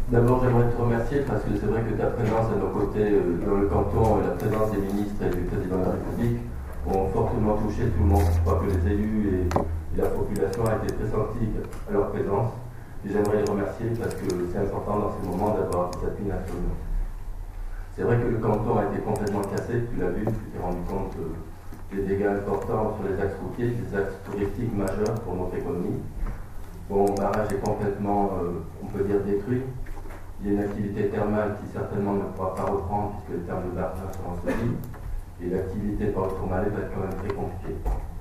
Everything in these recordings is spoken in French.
D'abord, j'aimerais te remercier parce que c'est vrai que ta présence à nos côtés dans le canton et la présence des ministres et du président de la République ont fortement touché tout le monde. Je crois que les élus et la population ont été très sensibles à leur présence. Et j'aimerais les remercier parce que c'est important dans ces moments d'avoir cet appui national. C'est vrai que le canton a été complètement cassé, tu l'as vu, tu t'es rendu compte des dégâts importants sur les axes routiers, des axes touristiques majeurs pour notre économie. Bon, le barrage est complètement, on peut dire, détruit. Il y a une activité thermale qui certainement ne pourra pas reprendre puisque les termes de barrage sont ensevelis. Et l'activité par le tourmalet va être quand même très compliquée.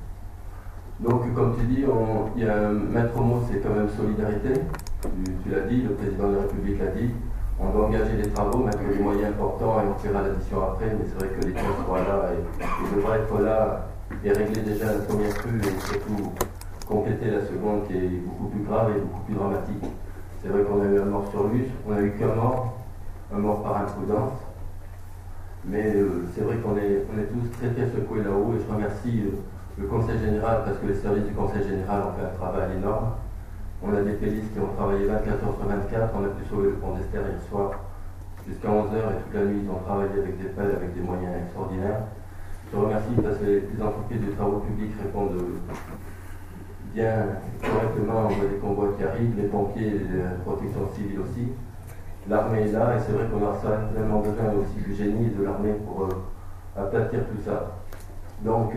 Donc, comme tu dis, il y a un maître mot, c'est quand même solidarité. Tu l'as dit, le président de la République l'a dit. On doit engager des travaux, mettre des moyens importants et on fera l'addition après. Mais c'est vrai que l'État sera là et devra être là et régler déjà la première crue et surtout compléter la seconde qui est beaucoup plus grave et beaucoup plus dramatique. C'est vrai qu'on a eu un mort sur Luce, on n'a eu qu'un mort par imprudence. Mais c'est vrai qu'on est tous très très secoués là-haut et je remercie le Conseil général parce que les services du Conseil général ont fait un travail énorme. On a des pélistes qui ont travaillé 24 heures sur 24, on a pu sauver le pont d'Esther hier soir jusqu'à 11 heures et toute la nuit ils ont travaillé avec des pelles, avec des moyens extraordinaires. Je remercie parce que les entreprises de travaux publics répondent bien correctement, on voit des convois qui arrivent, les pompiers et la protection civile aussi. L'armée est là et c'est vrai qu'on a certainement besoin aussi du génie de l'armée pour aplatir tout ça. Donc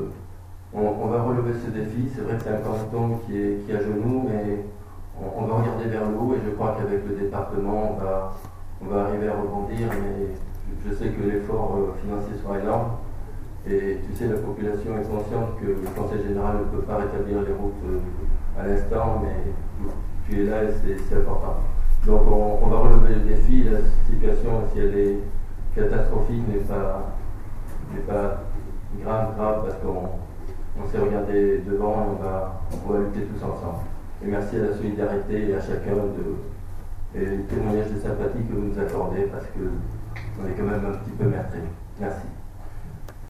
on va relever ce défi. C'est vrai que c'est un canton qui est à genoux, mais on va regarder vers le haut et je crois qu'avec le département on va arriver à rebondir, mais je sais que l'effort financier sera énorme. Et tu sais, la population est consciente que le Conseil général ne peut pas rétablir les routes à l'instant, mais tu es là et c'est important. Donc on va relever le défi. La situation, si elle est catastrophique, n'est pas grave parce qu'on s'est regardé devant et on va lutter tous ensemble. Et merci à la solidarité et à chacun et le témoignage de sympathie que vous nous accordez parce qu'on est quand même un petit peu meurtris. Merci.